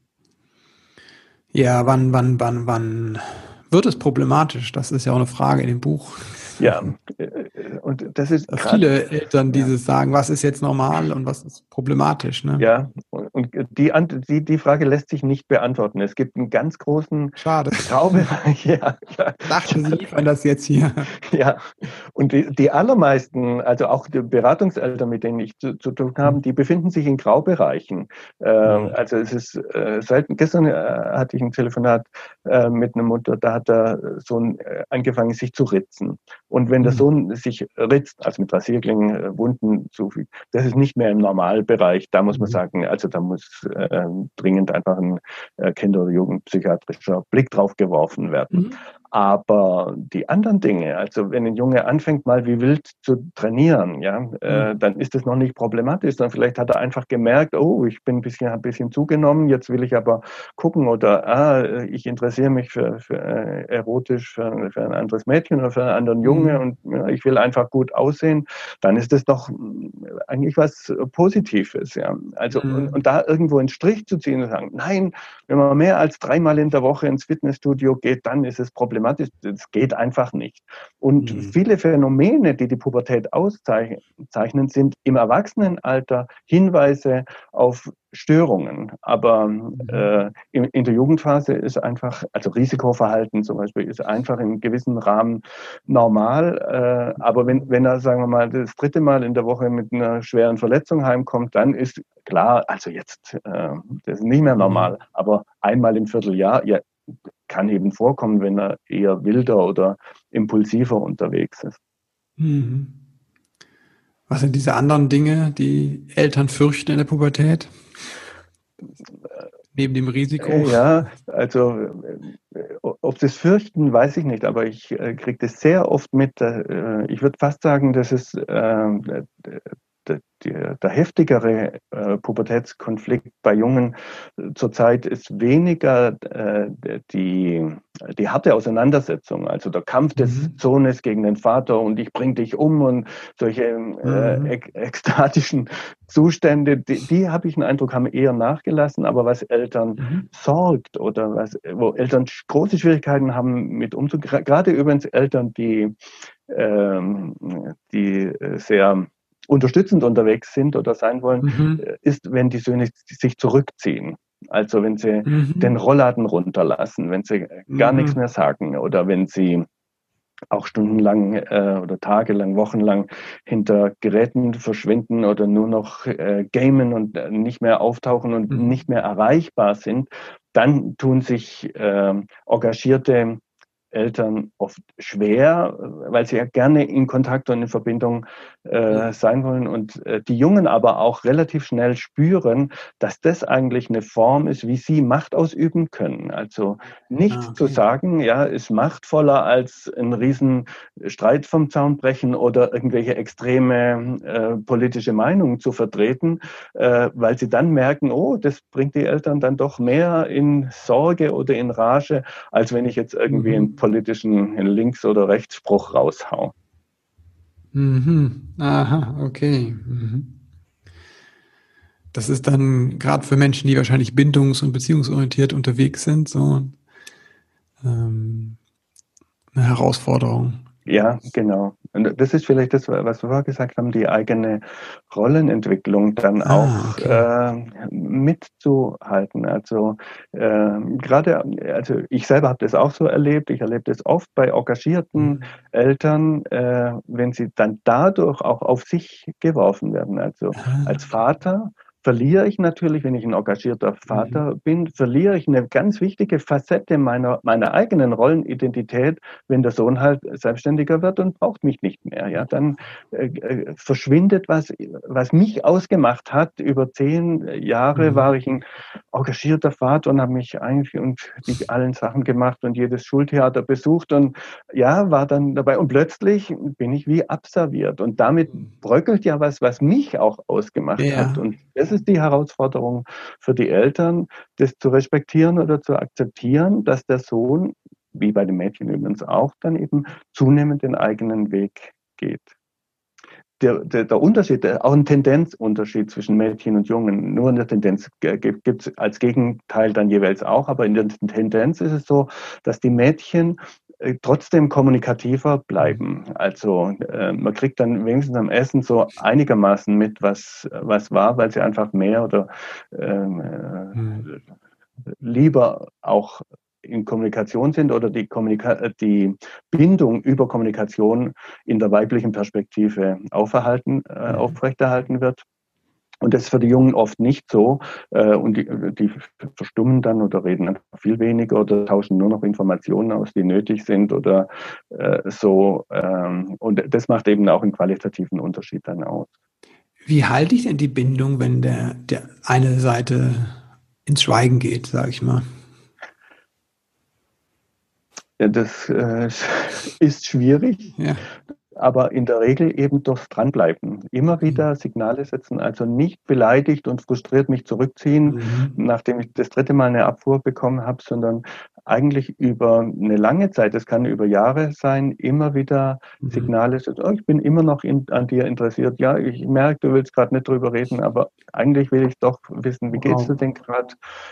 Ja, wann, wann, wann, wann wird es problematisch? Das ist ja auch eine Frage in dem Buch. Ja, und das ist grad, viele Eltern, die ja. sagen, was ist jetzt normal und was ist problematisch, ne? Ja, und die, die, die Frage lässt sich nicht beantworten. Es gibt einen ganz großen Schade. Graubereich. Ja, ja. Dachten Sie liefern das jetzt hier. Ja, und die, die allermeisten, also auch die Beratungseltern, mit denen ich zu, zu tun habe, die befinden sich in Graubereichen. Ähm, mhm. Also es ist äh, selten, gestern äh, hatte ich ein Telefonat äh, mit einer Mutter, da hat der Sohn äh, angefangen, sich zu ritzen. Und wenn der Sohn sich ritzt, also mit Rasierklingen äh, Wunden zufügt, das ist nicht mehr im Normalbereich. Da muss man sagen, also da muss äh, dringend einfach ein äh, Kinder- oder Jugendpsychiatrischer Blick drauf geworfen werden. Mhm. Aber die anderen Dinge, also wenn ein Junge anfängt, mal wie wild zu trainieren, ja, äh, mhm. dann ist das noch nicht problematisch, sondern vielleicht hat er einfach gemerkt, oh, ich bin ein bisschen, ein bisschen zugenommen, jetzt will ich aber gucken oder ah, ich interessiere mich für, für äh, erotisch für, für ein anderes Mädchen oder für einen anderen Junge mhm. und ja, ich will einfach gut aussehen, dann ist das doch eigentlich was Positives, ja. Also mhm. und, und da irgendwo einen Strich zu ziehen und sagen, nein, wenn man mehr als dreimal in der Woche ins Fitnessstudio geht, dann ist es problematisch. Das geht einfach nicht. Und mhm. viele Phänomene, die die Pubertät auszeichnen, sind im Erwachsenenalter Hinweise auf Störungen. Aber mhm. äh, in, in der Jugendphase ist einfach, also Risikoverhalten zum Beispiel, ist einfach in einem gewissen Rahmen normal. Äh, aber wenn, wenn er, sagen wir mal, das dritte Mal in der Woche mit einer schweren Verletzung heimkommt, dann ist klar, also jetzt, äh, das ist nicht mehr normal. Mhm. Aber einmal im Vierteljahr, ja, kann eben vorkommen, wenn er eher wilder oder impulsiver unterwegs ist. Mhm. Was sind diese anderen Dinge, die Eltern fürchten in der Pubertät? Neben dem Risiko? Ja, also ob sie es fürchten, weiß ich nicht, aber ich äh, kriege das sehr oft mit. Äh, ich würde fast sagen, dass es äh, der, der, der heftigere äh, Pubertätskonflikt bei Jungen äh, zurzeit ist weniger äh, die, die harte Auseinandersetzung, also der Kampf mhm. des Sohnes gegen den Vater und ich bring dich um und solche äh, mhm. ek- ekstatischen Zustände, die, die habe ich den Eindruck, haben eher nachgelassen, aber was Eltern mhm. sorgt oder was, wo Eltern große Schwierigkeiten haben mit umzugehen, gerade übrigens Eltern, die, ähm, die sehr unterstützend unterwegs sind oder sein wollen, mhm. ist, wenn die Söhne sich zurückziehen. Also wenn sie mhm. den Rollladen runterlassen, wenn sie mhm. gar nichts mehr sagen oder wenn sie auch stundenlang äh, oder tagelang, wochenlang hinter Geräten verschwinden oder nur noch äh, gamen und äh, nicht mehr auftauchen und mhm. nicht mehr erreichbar sind, dann tun sich äh, engagierte Eltern oft schwer, weil sie ja gerne in Kontakt und in Verbindung äh, sein wollen und äh, die Jungen aber auch relativ schnell spüren, dass das eigentlich eine Form ist, wie sie Macht ausüben können. Also nicht ah, okay. zu sagen, ja, ist machtvoller als ein riesen Streit vom Zaun brechen oder irgendwelche extreme äh, politische Meinungen zu vertreten, äh, weil sie dann merken, oh, das bringt die Eltern dann doch mehr in Sorge oder in Rage, als wenn ich jetzt irgendwie mhm. einen politischen Links- oder Rechtsspruch raushau. Mhm. Aha, okay. Mhm. Das ist dann gerade für Menschen, die wahrscheinlich bindungs- und beziehungsorientiert unterwegs sind, so ähm, eine Herausforderung. Ja, genau. Und das ist vielleicht das, was wir vorher gesagt haben, die eigene Rollenentwicklung dann ah, auch okay. äh, mitzuhalten. Also äh, gerade, also ich selber habe das auch so erlebt. Ich erlebe das oft bei engagierten mhm. Eltern, äh, wenn sie dann dadurch auch auf sich geworfen werden. Also ah. als Vater verliere ich natürlich, wenn ich ein engagierter Vater mhm. bin, verliere ich eine ganz wichtige Facette meiner, meiner eigenen Rollenidentität, wenn der Sohn halt selbstständiger wird und braucht mich nicht mehr. Ja, dann äh, äh, verschwindet was, was mich ausgemacht hat. Über zehn Jahre mhm. war ich ein engagierter Vater und habe mich eigentlich und die allen Sachen gemacht und jedes Schultheater besucht und ja, war dann dabei. Und plötzlich bin ich wie abserviert und damit bröckelt ja was, was mich auch ausgemacht ja. hat. Und das ist die Herausforderung für die Eltern, das zu respektieren oder zu akzeptieren, dass der Sohn, wie bei den Mädchen übrigens auch, dann eben zunehmend den eigenen Weg geht. Der, der, der Unterschied, der, auch ein Tendenzunterschied zwischen Mädchen und Jungen, nur in der Tendenz gibt es als Gegenteil dann jeweils auch, aber in der Tendenz ist es so, dass die Mädchen äh, trotzdem kommunikativer bleiben. Also äh, man kriegt dann wenigstens am Essen so einigermaßen mit, was, was war, weil sie einfach mehr oder ähm, äh, hm. lieber auch in Kommunikation sind oder die, Kommunika- die Bindung über Kommunikation in der weiblichen Perspektive auferhalten, äh, mhm. aufrechterhalten wird. Und das ist für die Jungen oft nicht so. Äh, und die, die verstummen dann oder reden einfach viel weniger oder tauschen nur noch Informationen aus, die nötig sind oder äh, so. Ähm, und das macht eben auch einen qualitativen Unterschied dann aus. Wie halte ich denn die Bindung, wenn der, der eine Seite ins Schweigen geht, sage ich mal? Ja, das äh, ist schwierig, ja. aber in der Regel eben durchs Dranbleiben. Immer wieder Signale setzen, also nicht beleidigt und frustriert mich zurückziehen, mhm. nachdem ich das dritte Mal eine Abfuhr bekommen habe, sondern eigentlich über eine lange Zeit, das kann über Jahre sein, immer wieder mhm. Signale setzen, oh, ich bin immer noch in, an dir interessiert. Ja, ich merke, du willst gerade nicht drüber reden, aber eigentlich will ich doch wissen, wie geht's dir denn gerade?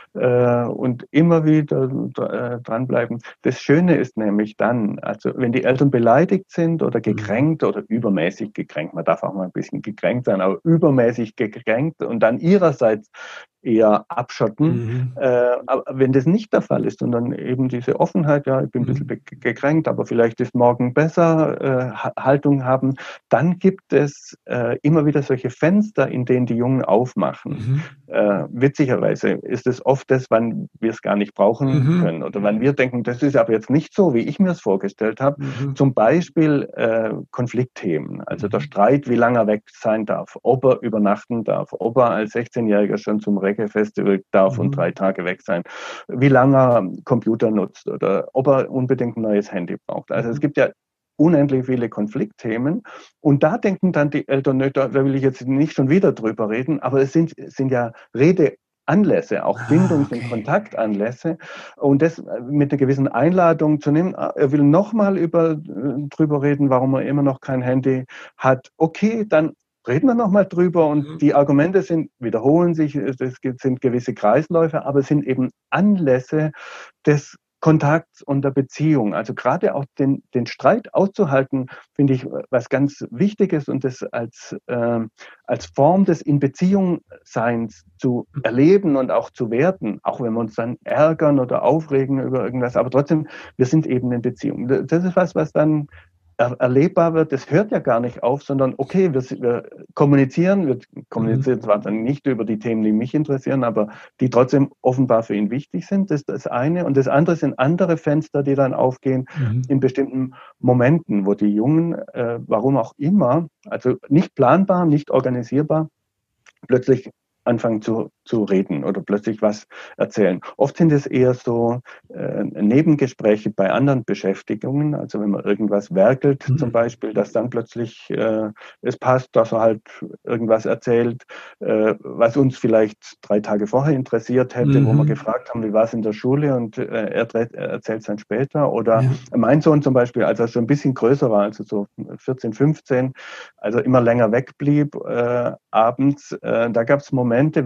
Äh, und immer wieder äh, dranbleiben. Das Schöne ist nämlich dann, also wenn die Eltern beleidigt sind oder gekränkt mhm. oder übermäßig gekränkt, man darf auch mal ein bisschen gekränkt sein, aber übermäßig gekränkt und dann ihrerseits eher abschotten. Mhm. Äh, aber wenn das nicht der Fall ist, sondern eben diese Offenheit, ja, ich bin ein bisschen mhm. gekränkt, aber vielleicht ist morgen besser, äh, Haltung haben, dann gibt es äh, immer wieder solche Fenster, in denen die Jungen aufmachen. Mhm. Äh, witzigerweise ist es oft das, wann wir es gar nicht brauchen mhm. können oder wann wir denken, das ist aber jetzt nicht so, wie ich mir es vorgestellt habe. Mhm. Zum Beispiel äh, Konfliktthemen, also mhm. der Streit, wie lange er weg sein darf, ob er übernachten darf, ob er als sechzehnjähriger schon zum Reggae-Festival darf mhm. und drei Tage weg sein, wie lange er Computer nutzt oder ob er unbedingt ein neues Handy braucht. Also mhm. es gibt ja unendlich viele Konfliktthemen und da denken dann die Eltern, ne, da will ich jetzt nicht schon wieder drüber reden, aber es sind, sind ja Redeanlässe, auch ah, Bindungs- okay. und Kontaktanlässe und das mit einer gewissen Einladung zu nehmen, er will nochmal über, drüber reden, warum er immer noch kein Handy hat. Okay, dann reden wir nochmal drüber und mhm. die Argumente sind, wiederholen sich, es sind gewisse Kreisläufe, aber es sind eben Anlässe des Kontakts und der Beziehung. Also gerade auch den, den Streit auszuhalten, finde ich was ganz Wichtiges und das als, äh, als Form des In-Beziehung-Seins zu erleben und auch zu werten, auch wenn wir uns dann ärgern oder aufregen über irgendwas, aber trotzdem, wir sind eben in Beziehung. Das ist was, was dann erlebbar wird, das hört ja gar nicht auf, sondern okay, wir, wir kommunizieren, wir kommunizieren mhm. zwar dann nicht über die Themen, die mich interessieren, aber die trotzdem offenbar für ihn wichtig sind, das ist das eine. Und das andere sind andere Fenster, die dann aufgehen mhm. in bestimmten Momenten, wo die Jungen, äh, warum auch immer, also nicht planbar, nicht organisierbar, plötzlich anfangen zu, zu reden oder plötzlich was erzählen. Oft sind es eher so äh, Nebengespräche bei anderen Beschäftigungen, also wenn man irgendwas werkelt mhm. zum Beispiel, dass dann plötzlich äh, es passt, dass er halt irgendwas erzählt, äh, was uns vielleicht drei Tage vorher interessiert hätte, mhm. wo wir gefragt haben, wie war es in der Schule und äh, er, er erzählt es dann später. Oder ja. mein Sohn zum Beispiel, als er schon ein bisschen größer war, also so vierzehn, fünfzehn, also immer länger wegblieb äh, abends, äh, da gab es Momente, wenn er heim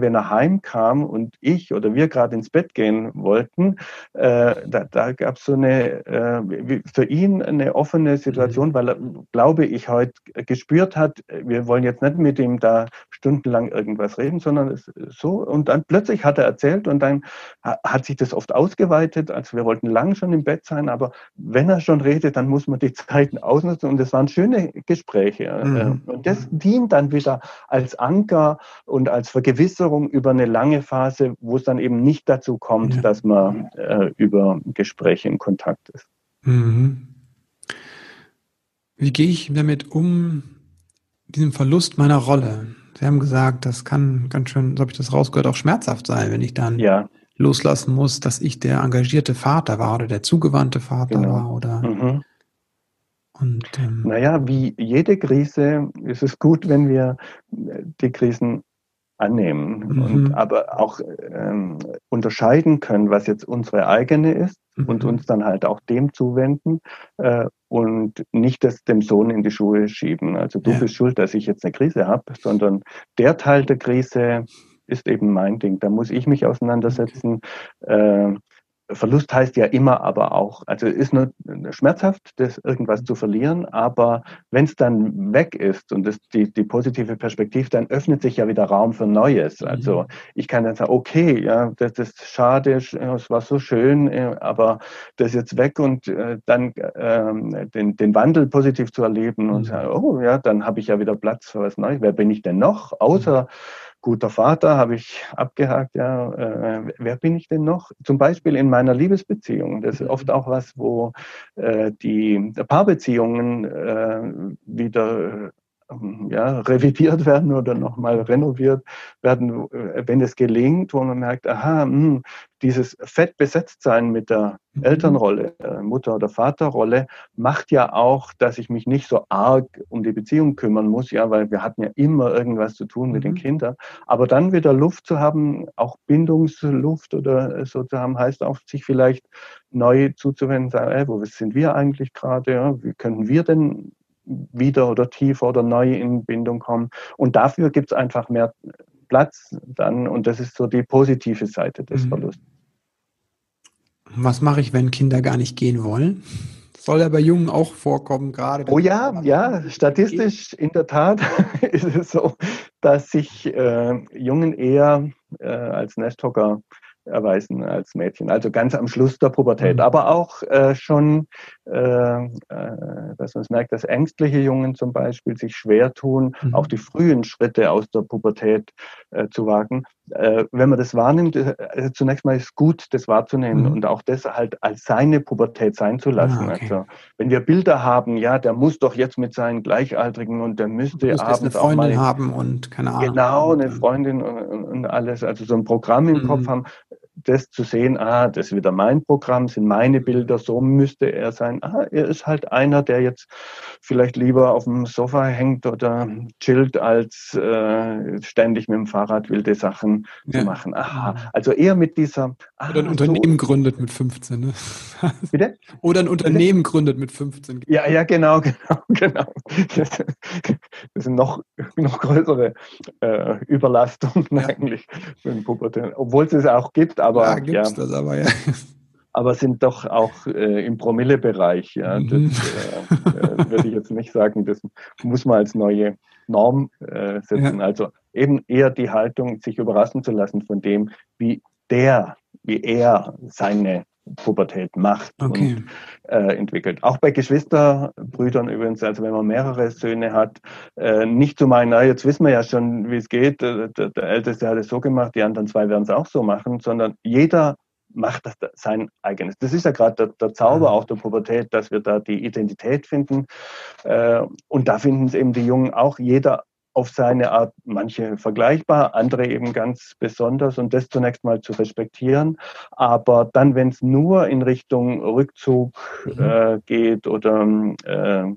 heimkam und ich oder wir gerade ins Bett gehen wollten, äh, da, da gab es so eine, äh, für ihn eine offene Situation, weil er, glaube ich, heute gespürt hat, wir wollen jetzt nicht mit ihm da stundenlang irgendwas reden, sondern es so. Und dann plötzlich hat er erzählt und dann hat sich das oft ausgeweitet. Also wir wollten lang schon im Bett sein, aber wenn er schon redet, dann muss man die Zeiten ausnutzen. Und das waren schöne Gespräche. Mhm. Und das dient dann wieder als Anker und als Vergewisserung über eine lange Phase, wo es dann eben nicht dazu kommt, ja. dass man äh, über Gespräche in Kontakt ist. Mhm. Wie gehe ich damit um, diesen Verlust meiner Rolle? Sie haben gesagt, das kann ganz schön, so habe ich das rausgehört, auch schmerzhaft sein, wenn ich dann ja. loslassen muss, dass ich der engagierte Vater war oder der zugewandte Vater genau. war oder mhm. und ähm, naja, wie jede Krise ist es gut, wenn wir die Krisen annehmen mhm. und aber auch ähm, unterscheiden können, was jetzt unsere eigene ist mhm. und uns dann halt auch dem zuwenden äh, und nicht das dem Sohn in die Schuhe schieben. Also du ja. bist schuld, dass ich jetzt eine Krise habe, sondern der Teil der Krise ist eben mein Ding. Da muss ich mich auseinandersetzen. Okay. Äh, Verlust heißt ja immer aber auch, also es ist nur schmerzhaft, das irgendwas zu verlieren, aber wenn es dann weg ist und das die, die positive Perspektive, dann öffnet sich ja wieder Raum für Neues. Also ich kann dann sagen, okay, ja, das ist schade, es war so schön, aber das ist jetzt weg und äh, dann ähm, den, den Wandel positiv zu erleben und sagen, oh ja, dann habe ich ja wieder Platz für was Neues. Wer bin ich denn noch? Außer guter Vater habe ich abgehakt, ja, äh, wer bin ich denn noch? Zum Beispiel in meiner Liebesbeziehung. Das ist oft auch was, wo äh, die Paarbeziehungen äh, wieder äh, ja, revidiert werden oder nochmal renoviert werden, wenn es gelingt, wo man merkt, aha, mh, dieses fett besetzt sein mit der Elternrolle, äh, Mutter- oder Vaterrolle, macht ja auch, dass ich mich nicht so arg um die Beziehung kümmern muss, ja, weil wir hatten ja immer irgendwas zu tun mit mhm. den Kindern. Aber dann wieder Luft zu haben, auch Bindungsluft oder so zu haben, heißt auch, sich vielleicht neu zuzuwenden, sagen, ey, wo sind wir eigentlich gerade? Ja? Wie können wir denn wieder oder tiefer oder neu in Bindung kommen? Und dafür gibt es einfach mehr Platz dann und das ist so die positive Seite des mhm. Verlustes. Was mache ich, wenn Kinder gar nicht gehen wollen? Das soll ja bei Jungen auch vorkommen, gerade. Oh ja, ja, statistisch in der Tat ist es so, dass sich äh, Jungen eher äh, als Nesthocker erweisen als Mädchen. Also ganz am Schluss der Pubertät. Mhm. Aber auch äh, schon, äh, äh, dass man es merkt, dass ängstliche Jungen zum Beispiel sich schwer tun, mhm. auch die frühen Schritte aus der Pubertät äh, zu wagen. Äh, wenn man das wahrnimmt, äh, zunächst mal ist es gut, das wahrzunehmen mhm. und auch das halt als seine Pubertät sein zu lassen. Ah, okay. Also wenn wir Bilder haben, ja, der muss doch jetzt mit seinen Gleichaltrigen und der müsste muss abends eine Freundin auch mal haben und keine Ahnung. Genau, eine Freundin und, und alles, also so ein Programm im mhm. Kopf haben, das zu sehen, ah, das ist wieder mein Programm, sind meine Bilder, so müsste er sein. Ah, er ist halt einer, der jetzt vielleicht lieber auf dem Sofa hängt oder chillt, als äh, ständig mit dem Fahrrad wilde Sachen ja. zu machen. Aha, also eher mit dieser... Ah, oder ein Unternehmen so, gründet mit fünfzehn, ne? Bitte? Oder ein Unternehmen Bitte? gründet mit fünfzehn. Ja, ja, genau, genau, genau. Das, das sind noch, noch größere äh, Überlastungen ja. eigentlich für den Pubertät, obwohl es es auch gibt, aber ja, gibt's ja. das aber, ja. Aber sind doch auch äh, im Promillebereich. Ja. Mhm. Das äh, würde ich jetzt nicht sagen, das muss man als neue Norm äh, setzen. Ja. Also eben eher die Haltung, sich überraschen zu lassen von dem, wie der, wie er seine Pubertät macht okay. und äh, entwickelt. Auch bei Geschwisterbrüdern übrigens, also wenn man mehrere Söhne hat, äh, nicht zu meinen, na, jetzt wissen wir ja schon, wie es geht, der, der, der Älteste hat es so gemacht, die anderen zwei werden es auch so machen, sondern jeder macht das sein eigenes. Das ist ja gerade der, der Zauber auch der Pubertät, dass wir da die Identität finden. Äh, und da finden es eben die Jungen auch, jeder auf seine Art, manche vergleichbar, andere eben ganz besonders und das zunächst mal zu respektieren. Aber dann, wenn es nur in Richtung Rückzug mhm. äh, geht oder äh,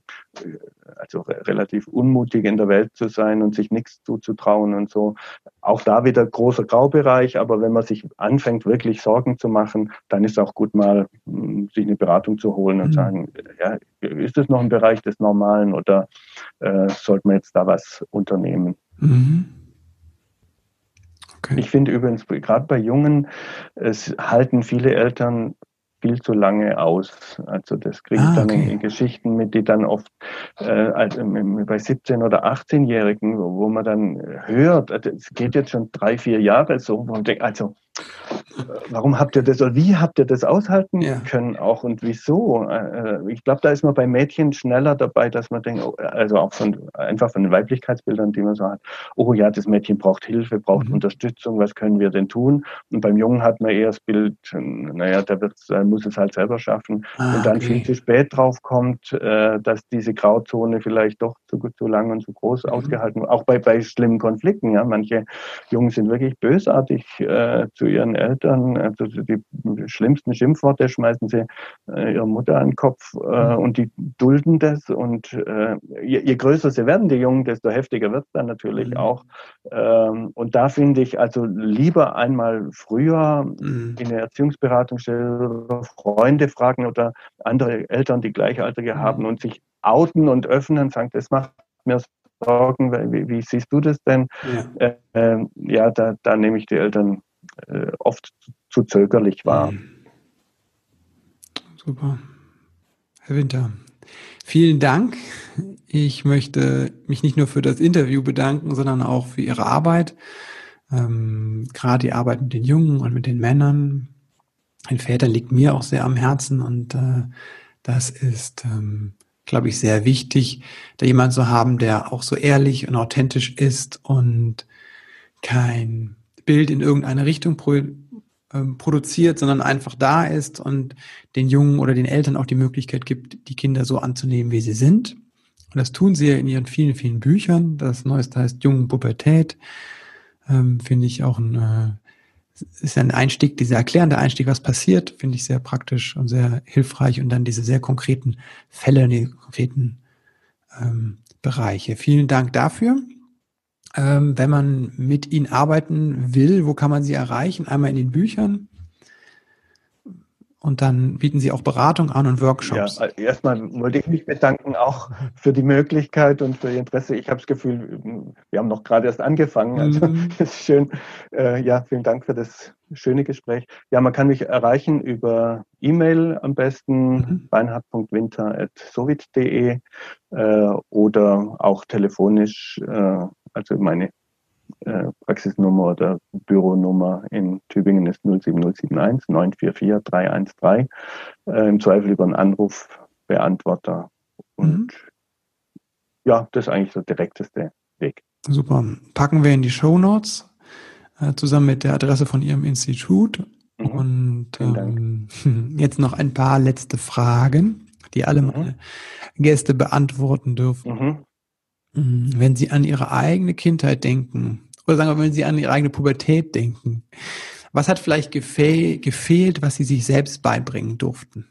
also re- relativ unmutig in der Welt zu sein und sich nichts zuzutrauen und so, auch da wieder großer Graubereich, aber wenn man sich anfängt, wirklich Sorgen zu machen, dann ist es auch gut mal, sich eine Beratung zu holen und mhm. sagen, ja, ist das noch im Bereich des Normalen oder äh, sollte man jetzt da was unternehmen? Mhm. Okay. Ich finde übrigens, gerade bei Jungen, es halten viele Eltern viel zu lange aus. Also das kriege ich ah, dann okay. in, in Geschichten mit, die dann oft äh, also bei siebzehn- oder achtzehnjährigen, wo, wo man dann hört, also es geht jetzt schon drei, vier Jahre so, wo man denkt, also warum habt ihr das oder wie habt ihr das aushalten ja. können auch und wieso? Ich glaube, da ist man bei Mädchen schneller dabei, dass man denkt, also auch von einfach von den Weiblichkeitsbildern, die man so hat, oh ja, das Mädchen braucht Hilfe, braucht mhm. Unterstützung, was können wir denn tun? Und beim Jungen hat man eher das Bild, naja, der wird, muss es halt selber schaffen ah, und dann okay. viel zu spät drauf kommt, dass diese Grauzone vielleicht doch zu, zu lang und zu groß mhm. ausgehalten wird. Auch bei, bei schlimmen Konflikten, ja, manche Jungen sind wirklich bösartig äh, zu ihren Eltern, also die schlimmsten Schimpfworte schmeißen sie äh, ihrer Mutter an den Kopf äh, und die dulden das und äh, je, je größer sie werden, die Jungen, desto heftiger wird es dann natürlich mhm. auch. Ähm, und da finde ich also lieber einmal früher mhm. in der Erziehungsberatungsstelle oder Freunde fragen oder andere Eltern, die Gleichaltrige mhm. haben und sich outen und öffnen, sagen, das macht mir Sorgen, wie, wie siehst du das denn? Ja, äh, äh, ja da, da nehme ich die Eltern äh, oft zu, zu zögerlich wahr. Super. Herr Winter, vielen Dank. Ich möchte mich nicht nur für das Interview bedanken, sondern auch für Ihre Arbeit. Ähm, gerade die Arbeit mit den Jungen und mit den Männern, den Vätern liegt mir auch sehr am Herzen und äh, das ist ähm, glaube ich, sehr wichtig, da jemand zu haben, der auch so ehrlich und authentisch ist und kein Bild in irgendeine Richtung pro, äh, produziert, sondern einfach da ist und den Jungen oder den Eltern auch die Möglichkeit gibt, die Kinder so anzunehmen, wie sie sind. Und das tun sie ja in ihren vielen, vielen Büchern. Das Neueste heißt Jungenpubertät. Ähm, finde ich auch ein äh, ist ein Einstieg, dieser erklärende Einstieg, was passiert, finde ich sehr praktisch und sehr hilfreich und dann diese sehr konkreten Fälle, die konkreten ähm, Bereiche. Vielen Dank dafür. Ähm, wenn man mit Ihnen arbeiten will, wo kann man Sie erreichen? Einmal in den Büchern und dann bieten Sie auch Beratung an und Workshops. Ja, erstmal wollte ich mich bedanken auch für die Möglichkeit und für Ihr Interesse. Ich habe das Gefühl, wir haben noch gerade erst angefangen. Also mhm. das ist schön. Äh, ja, vielen Dank für das schöne Gespräch. Ja, man kann mich erreichen über E-Mail am besten, mhm. beinhard punkt winter at sowit punkt de äh, oder auch telefonisch, äh, also meine Äh, Praxisnummer oder Büronummer in Tübingen ist null sieben null sieben eins neun vier vier drei eins drei. Äh, Im Zweifel über einen Anrufbeantworter. Und mhm. ja, das ist eigentlich der direkteste Weg. Super. Packen wir in die Shownotes äh, zusammen mit der Adresse von Ihrem Institut. Mhm. Und ähm, jetzt noch ein paar letzte Fragen, die alle mhm. meine Gäste beantworten dürfen. Mhm. Wenn Sie an Ihre eigene Kindheit denken, oder sagen wir, wenn Sie an Ihre eigene Pubertät denken, was hat vielleicht gefehl, gefehlt, was Sie sich selbst beibringen durften?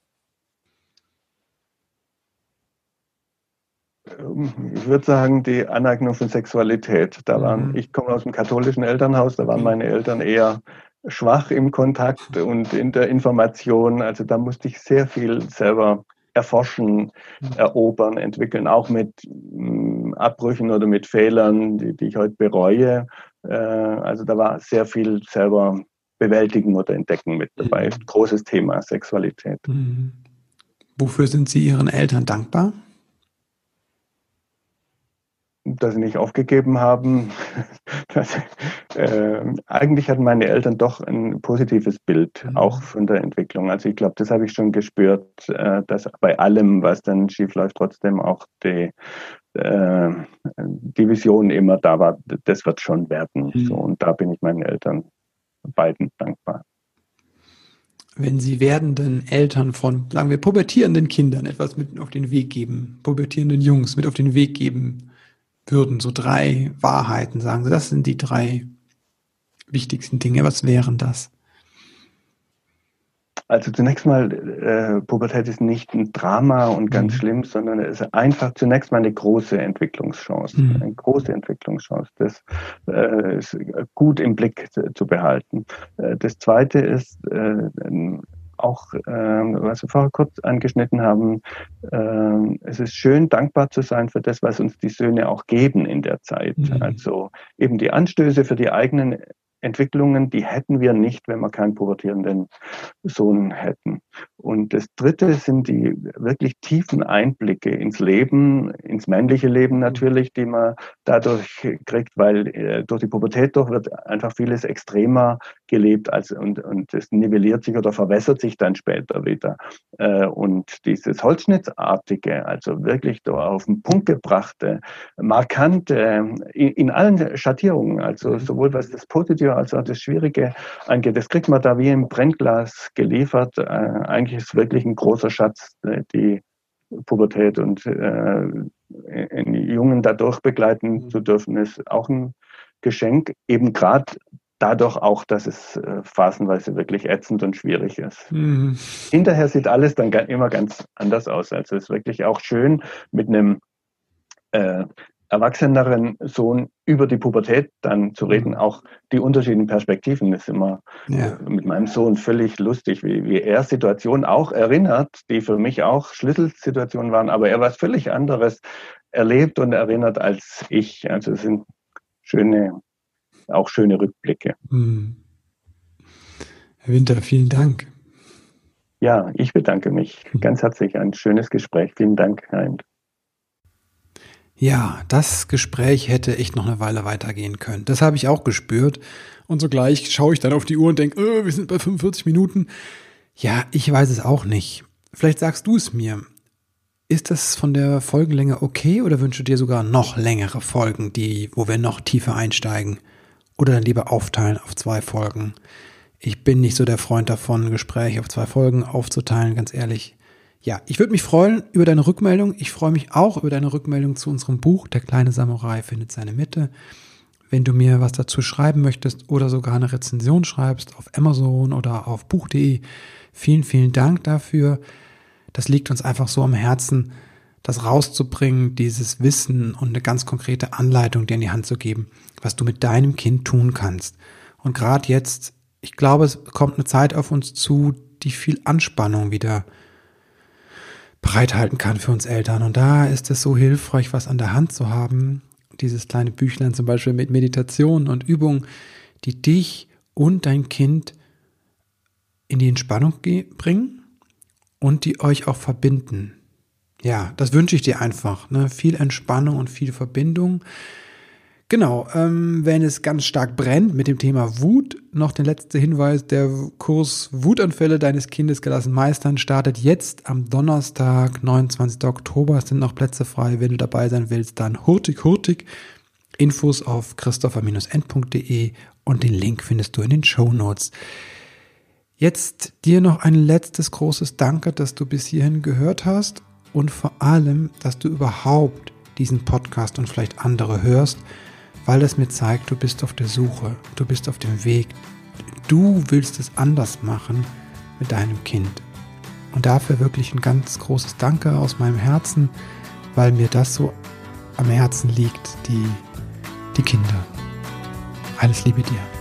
Ich würde sagen, die Aneignung von Sexualität. Da waren, mhm. ich komme aus einem katholischen Elternhaus, da waren meine Eltern eher schwach im Kontakt und in der Information. Also da musste ich sehr viel selber erforschen, erobern, entwickeln, auch mit mh, Abbrüchen oder mit Fehlern, die, die ich heute bereue. Äh, also da war sehr viel selber bewältigen oder entdecken mit dabei. Mhm. Großes Thema Sexualität. Mhm. Wofür sind Sie Ihren Eltern dankbar? Dass sie nicht aufgegeben haben. Das, äh, eigentlich hatten meine Eltern doch ein positives Bild, mhm. auch von der Entwicklung. Also ich glaube, das habe ich schon gespürt, äh, dass bei allem, was dann schief läuft, trotzdem auch die, äh, die Vision immer da war, das wird schon werden. Mhm. So, und da bin ich meinen Eltern beiden dankbar. Wenn Sie werdenden Eltern von, sagen wir, pubertierenden Kindern etwas mit auf den Weg geben, pubertierenden Jungs mit auf den Weg geben würden, so drei Wahrheiten sagen Sie, das sind die drei wichtigsten Dinge. Was wären das? Also zunächst mal, äh, Pubertät ist nicht ein Drama und ganz mhm. schlimm, sondern es ist einfach zunächst mal eine große Entwicklungschance. Mhm. Eine große Entwicklungschance, das äh, ist gut im Blick zu, zu behalten. Äh, das Zweite ist, äh, auch, äh, was wir vorher kurz angeschnitten haben, äh, es ist schön, dankbar zu sein für das, was uns die Söhne auch geben in der Zeit. Mhm. Also eben die Anstöße für die eigenen Entwicklungen, die hätten wir nicht, wenn wir keinen pubertierenden Sohn hätten. Und das Dritte sind die wirklich tiefen Einblicke ins Leben, ins männliche Leben natürlich, die man dadurch kriegt, weil äh, durch die Pubertät doch wird einfach vieles extremer gelebt als, und, und das nivelliert sich oder verwässert sich dann später wieder. Äh, und dieses Holzschnittartige, also wirklich da auf den Punkt gebrachte, markante, in, in allen Schattierungen, also sowohl was das Positive als auch das Schwierige angeht, das kriegt man da wie im Brennglas geliefert. Äh, eigentlich ist wirklich ein großer Schatz, die Pubertät, und äh, einen Jungen dadurch begleiten zu dürfen, ist auch ein Geschenk, eben gerade dadurch auch, dass es äh, phasenweise wirklich ätzend und schwierig ist. Mhm. Hinterher sieht alles dann immer ganz anders aus. Also es ist wirklich auch schön, mit einem äh, erwachseneren Sohn über die Pubertät dann zu reden, auch die unterschiedlichen Perspektiven. Das ist immer ja. mit meinem Sohn völlig lustig, wie, wie er Situationen auch erinnert, die für mich auch Schlüsselsituationen waren, aber er was völlig anderes erlebt und erinnert als ich. Also es sind schöne, auch schöne Rückblicke. Hm. Herr Winter, vielen Dank. Ja, ich bedanke mich ganz herzlich. Ein schönes Gespräch. Vielen Dank, Heinz. Ja, das Gespräch hätte echt noch eine Weile weitergehen können. Das habe ich auch gespürt. Und sogleich schaue ich dann auf die Uhr und denke, oh, wir sind bei fünfundvierzig Minuten. Ja, ich weiß es auch nicht. Vielleicht sagst du es mir. Ist das von der Folgenlänge okay oder wünschst du dir sogar noch längere Folgen, die, wo wir noch tiefer einsteigen? Oder dann lieber aufteilen auf zwei Folgen? Ich bin nicht so der Freund davon, Gespräche auf zwei Folgen aufzuteilen, ganz ehrlich. Ja, ich würde mich freuen über deine Rückmeldung. Ich freue mich auch über deine Rückmeldung zu unserem Buch Der kleine Samurai findet seine Mitte. Wenn du mir was dazu schreiben möchtest oder sogar eine Rezension schreibst auf Amazon oder auf buch punkt de, vielen, vielen Dank dafür. Das liegt uns einfach so am Herzen, das rauszubringen, dieses Wissen und eine ganz konkrete Anleitung dir in die Hand zu geben, was du mit deinem Kind tun kannst. Und gerade jetzt, ich glaube, es kommt eine Zeit auf uns zu, die viel Anspannung wieder bereithalten kann für uns Eltern. Und da ist es so hilfreich, was an der Hand zu haben. Dieses kleine Büchlein zum Beispiel mit Meditationen und Übungen, die dich und dein Kind in die Entspannung bringen und die euch auch verbinden. Ja, das wünsche ich dir einfach. Ne? Viel Entspannung und viel Verbindung. Genau, ähm, wenn es ganz stark brennt mit dem Thema Wut, noch der letzte Hinweis, der Kurs Wutanfälle deines Kindes gelassen meistern startet jetzt am Donnerstag, neunundzwanzigsten Oktober. Es sind noch Plätze frei, wenn du dabei sein willst, dann hurtig, hurtig. Infos auf christopher Bindestrich end punkt de und den Link findest du in den Shownotes. Jetzt dir noch ein letztes großes Danke, dass du bis hierhin gehört hast und vor allem, dass du überhaupt diesen Podcast und vielleicht andere hörst, weil es mir zeigt, du bist auf der Suche, du bist auf dem Weg, du willst es anders machen mit deinem Kind. Und dafür wirklich ein ganz großes Danke aus meinem Herzen, weil mir das so am Herzen liegt, die, die Kinder. Alles Liebe dir.